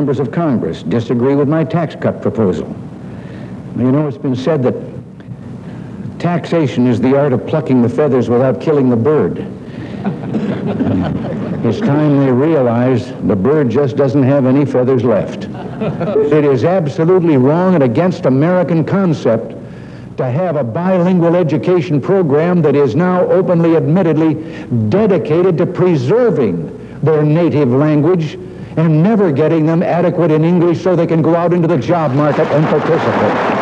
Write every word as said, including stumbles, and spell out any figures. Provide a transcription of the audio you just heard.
members of Congress disagree with my tax cut proposal. You know, it's been said that taxation is the art of plucking the feathers without killing the bird. It's time they realize the bird just doesn't have any feathers left. It is absolutely wrong and against American concept to have a bilingual education program that is now openly, admittedly, dedicated to preserving their native language and never getting them adequate in English so they can go out into the job market and participate.